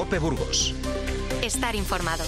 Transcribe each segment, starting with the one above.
COPE Burgos. Estar informado.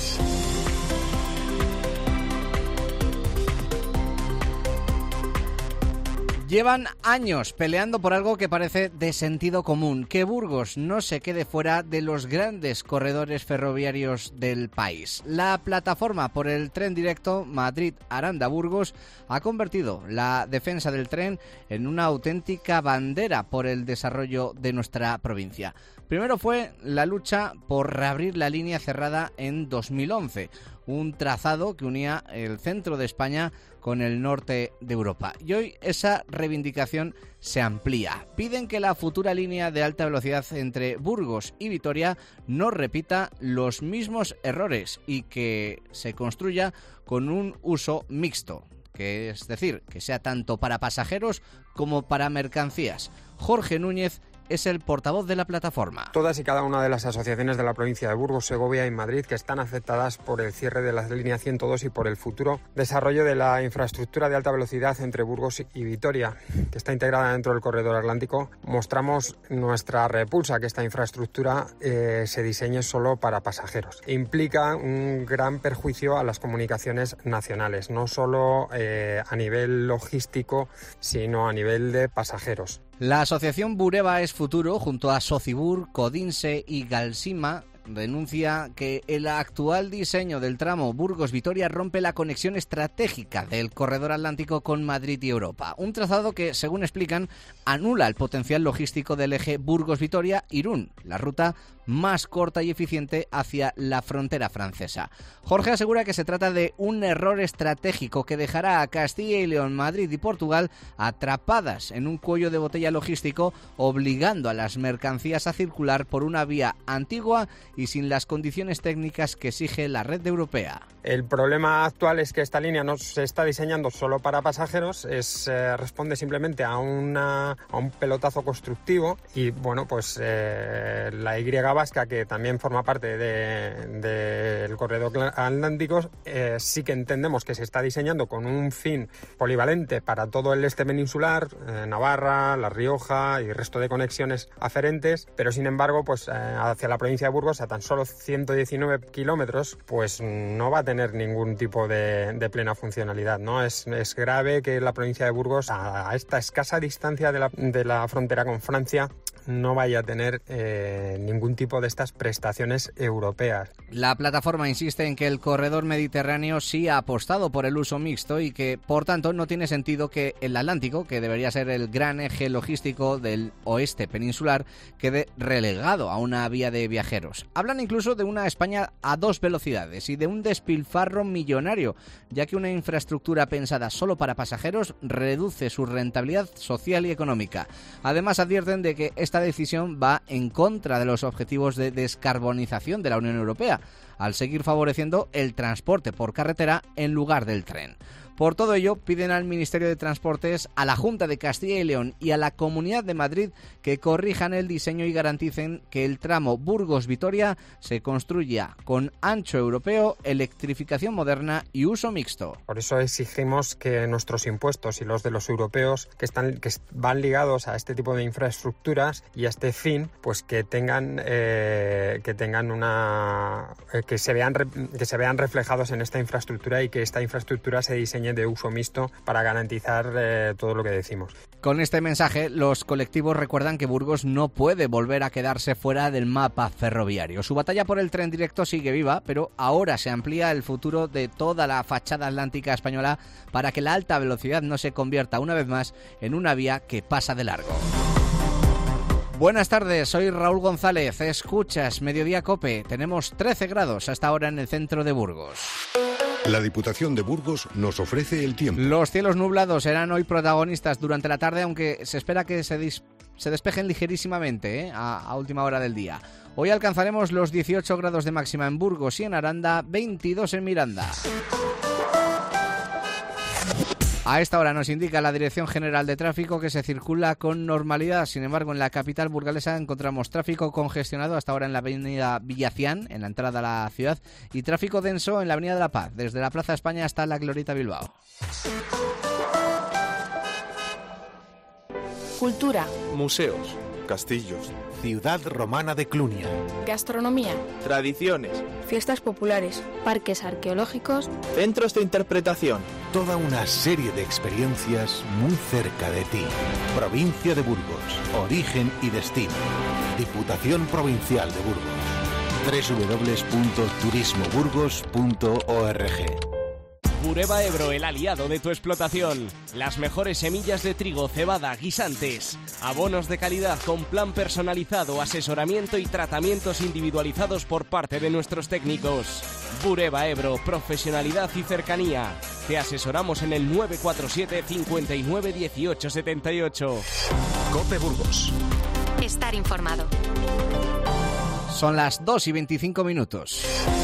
Llevan años peleando por algo que parece de sentido común, que Burgos no se quede fuera de los grandes corredores ferroviarios del país. La plataforma por el tren directo Madrid-Aranda-Burgos ha convertido la defensa del tren en una auténtica bandera por el desarrollo de nuestra provincia. Primero fue la lucha por reabrir la línea cerrada en 2011, un trazado que unía el centro de España con el norte de Europa. Y hoy esa reivindicación se amplía. Piden que la futura línea de alta velocidad entre Burgos y Vitoria no repita los mismos errores y que se construya con un uso mixto, que es decir, que sea tanto para pasajeros como para mercancías. Jorge Núñez es el portavoz de la plataforma. Todas y cada una de las asociaciones de la provincia de Burgos, Segovia y Madrid que están afectadas por el cierre de la línea 102 y por el futuro desarrollo de la infraestructura de alta velocidad entre Burgos y Vitoria, que está integrada dentro del corredor atlántico, mostramos nuestra repulsa a que esta infraestructura se diseñe solo para pasajeros. Implica un gran perjuicio a las comunicaciones nacionales, no solo a nivel logístico, sino a nivel de pasajeros. La asociación Bureba es Futuro, junto a Socibur, Codinse y Galsima, denuncia que el actual diseño del tramo Burgos-Vitoria rompe la conexión estratégica del corredor atlántico con Madrid y Europa. Un trazado que, según explican, anula el potencial logístico del eje Burgos-Vitoria-Irún, la ruta más corta y eficiente hacia la frontera francesa. Jorge asegura que se trata de un error estratégico que dejará a Castilla y León, Madrid y Portugal atrapadas en un cuello de botella logístico, obligando a las mercancías a circular por una vía antigua y sin las condiciones técnicas que exige la red europea. El problema actual es que esta línea no se está diseñando solo para pasajeros, responde simplemente a un pelotazo constructivo y bueno, pues la Y vasca, que también forma parte del corredor atlántico, sí que entendemos que se está diseñando con un fin polivalente para todo el este peninsular, Navarra, La Rioja y resto de conexiones aferentes, pero sin embargo, pues hacia la provincia de Burgos, a tan solo 119 kilómetros, pues no va a tener ningún tipo de plena funcionalidad, ¿no? Es grave que la provincia de Burgos, a esta escasa distancia de la frontera con Francia, no vaya a tener ningún tipo de estas prestaciones europeas. La plataforma insiste en que el corredor mediterráneo sí ha apostado por el uso mixto y que, por tanto, no tiene sentido que el Atlántico, que debería ser el gran eje logístico del oeste peninsular, quede relegado a una vía de viajeros. Hablan incluso de una España a dos velocidades y de un despilfarro millonario, ya que una infraestructura pensada solo para pasajeros reduce su rentabilidad social y económica. Además, advierten de que esta decisión va en contra de los objetivos de descarbonización de la Unión Europea, al seguir favoreciendo el transporte por carretera en lugar del tren. Por todo ello, piden al Ministerio de Transportes, a la Junta de Castilla y León y a la Comunidad de Madrid que corrijan el diseño y garanticen que el tramo Burgos-Vitoria se construya con ancho europeo, electrificación moderna y uso mixto. Por eso exigimos que nuestros impuestos y los de los europeos que van ligados a este tipo de infraestructuras y a este fin, pues que se vean reflejados en esta infraestructura y que esta infraestructura se diseñe de uso mixto para garantizar todo lo que decimos. Con este mensaje, los colectivos recuerdan que Burgos no puede volver a quedarse fuera del mapa ferroviario. Su batalla por el tren directo sigue viva, pero ahora se amplía el futuro de toda la fachada atlántica española para que la alta velocidad no se convierta una vez más en una vía que pasa de largo. Buenas tardes, soy Raúl González, escuchas Mediodía COPE. Tenemos 13 grados hasta ahora en el centro de Burgos. La Diputación de Burgos nos ofrece el tiempo. Los cielos nublados serán hoy protagonistas durante la tarde, aunque se espera que se despejen ligerísimamente a última hora del día. Hoy alcanzaremos los 18 grados de máxima en Burgos y en Aranda, 22 en Miranda. A esta hora nos indica la Dirección General de Tráfico que se circula con normalidad. Sin embargo, en la capital burgalesa encontramos tráfico congestionado hasta ahora en la avenida Villacián, en la entrada a la ciudad, y tráfico denso en la avenida de la Paz, desde la Plaza España hasta la Glorieta Bilbao. Cultura, museos, castillos, ciudad romana de Clunia, gastronomía, tradiciones, fiestas populares, parques arqueológicos, centros de interpretación. Toda una serie de experiencias muy cerca de ti. Provincia de Burgos, origen y destino. Diputación Provincial de Burgos. www.turismoburgos.org. Bureba Ebro, el aliado de tu explotación. Las mejores semillas de trigo, cebada, guisantes. Abonos de calidad con plan personalizado, asesoramiento y tratamientos individualizados por parte de nuestros técnicos. Bureba Ebro, profesionalidad y cercanía. Te asesoramos en el 947 59 18 78. COPE Burgos. Estar informado. Son las 2:25.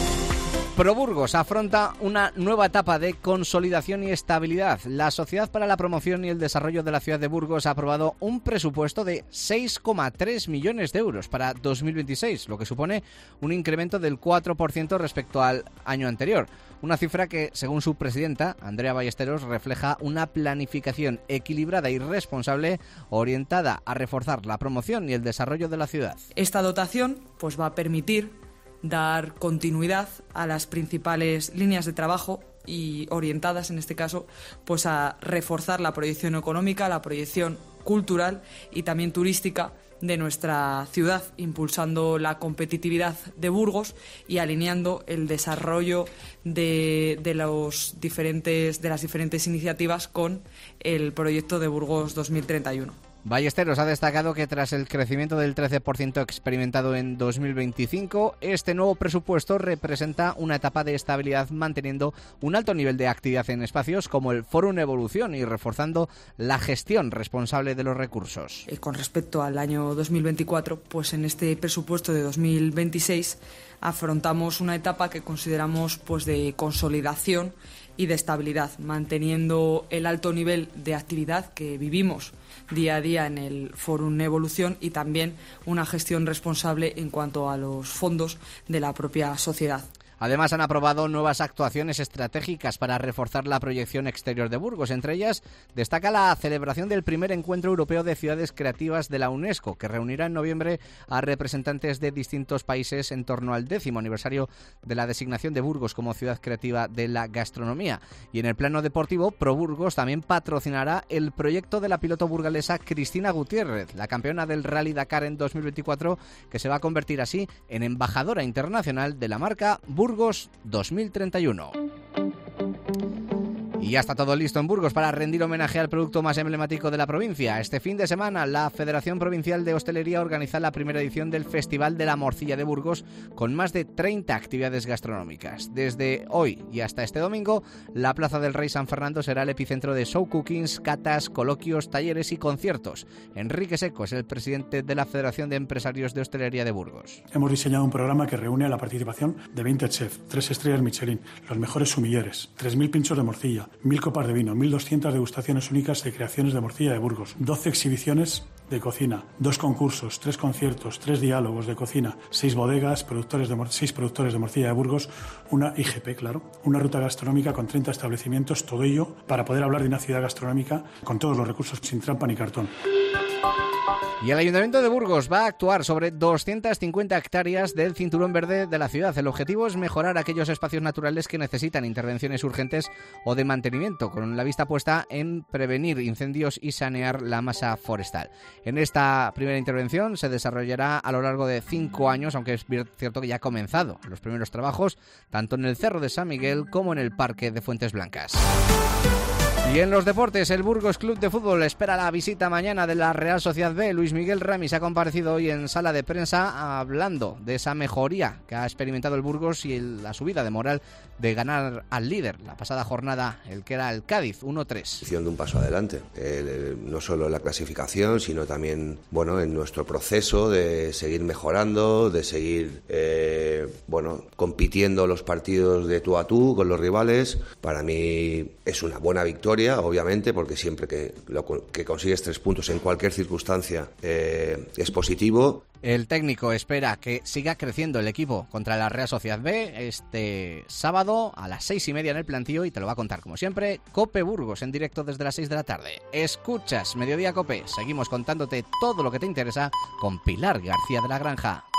Proburgos afronta una nueva etapa de consolidación y estabilidad. La Sociedad para la Promoción y el Desarrollo de la Ciudad de Burgos ha aprobado un presupuesto de 6,3 millones de euros para 2026, lo que supone un incremento del 4% respecto al año anterior. Una cifra que, según su presidenta, Andrea Ballesteros, refleja una planificación equilibrada y responsable orientada a reforzar la promoción y el desarrollo de la ciudad. Esta dotación pues va a permitir dar continuidad a las principales líneas de trabajo y orientadas, en este caso, pues a reforzar la proyección económica, la proyección cultural y también turística de nuestra ciudad, impulsando la competitividad de Burgos y alineando el desarrollo de las diferentes iniciativas con el proyecto de Burgos 2031. Ballesteros ha destacado que tras el crecimiento del 13% experimentado en 2025, este nuevo presupuesto representa una etapa de estabilidad manteniendo un alto nivel de actividad en espacios como el Fórum Evolución y reforzando la gestión responsable de los recursos. Con respecto al año 2024, pues en este presupuesto de 2026 afrontamos una etapa que consideramos pues de consolidación y de estabilidad, manteniendo el alto nivel de actividad que vivimos día a día en el Fórum Evolución y también una gestión responsable en cuanto a los fondos de la propia sociedad. Además, han aprobado nuevas actuaciones estratégicas para reforzar la proyección exterior de Burgos. Entre ellas, destaca la celebración del primer Encuentro Europeo de Ciudades Creativas de la UNESCO, que reunirá en noviembre a representantes de distintos países en torno al 10º aniversario de la designación de Burgos como ciudad creativa de la gastronomía. Y en el plano deportivo, ProBurgos también patrocinará el proyecto de la piloto burgalesa Cristina Gutiérrez, la campeona del Rally Dakar en 2024, que se va a convertir así en embajadora internacional de la marca Burgos 2031. Y ya está todo listo en Burgos para rendir homenaje al producto más emblemático de la provincia. Este fin de semana, la Federación Provincial de Hostelería organiza la primera edición del Festival de la Morcilla de Burgos con más de 30 actividades gastronómicas. Desde hoy y hasta este domingo, la Plaza del Rey San Fernando será el epicentro de show cookings, catas, coloquios, talleres y conciertos. Enrique Seco es el presidente de la Federación de Empresarios de Hostelería de Burgos. Hemos diseñado un programa que reúne a la participación de 20 chefs, 3 estrellas Michelin, los mejores sumilleres, 3.000 pinchos de morcilla, 1.000 copas de vino, 1.200 degustaciones únicas de creaciones de morcilla de Burgos, 12 exhibiciones de cocina, 2 concursos, 3 conciertos, 3 diálogos de cocina, 6 bodegas, 6 productores de morcilla de Burgos, una IGP, claro, una ruta gastronómica con 30 establecimientos, todo ello para poder hablar de una ciudad gastronómica con todos los recursos, sin trampa ni cartón. Y el Ayuntamiento de Burgos va a actuar sobre 250 hectáreas del cinturón verde de la ciudad. El objetivo es mejorar aquellos espacios naturales que necesitan intervenciones urgentes o de mantenimiento, con la vista puesta en prevenir incendios y sanear la masa forestal. En esta primera intervención se desarrollará a lo largo de 5 años, aunque es cierto que ya ha comenzado los primeros trabajos, tanto en el Cerro de San Miguel como en el Parque de Fuentes Blancas. Y en los deportes, el Burgos Club de Fútbol espera la visita mañana de la Real Sociedad B. Luis Miguel Ramis ha comparecido hoy en sala de prensa hablando de esa mejoría que ha experimentado el Burgos y la subida de moral de ganar al líder la pasada jornada, el que era el Cádiz, 1-3. De un paso adelante, no solo en la clasificación, sino también en nuestro proceso de seguir mejorando, de seguir compitiendo los partidos de tú a tú con los rivales. Para mí es una buena victoria victoria, obviamente, porque siempre que consigues 3 puntos en cualquier circunstancia es positivo. El técnico espera que siga creciendo el equipo contra la Real Sociedad B este sábado a las 6:30 en el Plantío, y te lo va a contar, como siempre, Cope Burgos en directo desde las 6 de la tarde. Escuchas Mediodía Cope, seguimos contándote todo lo que te interesa con Pilar García de la Granja.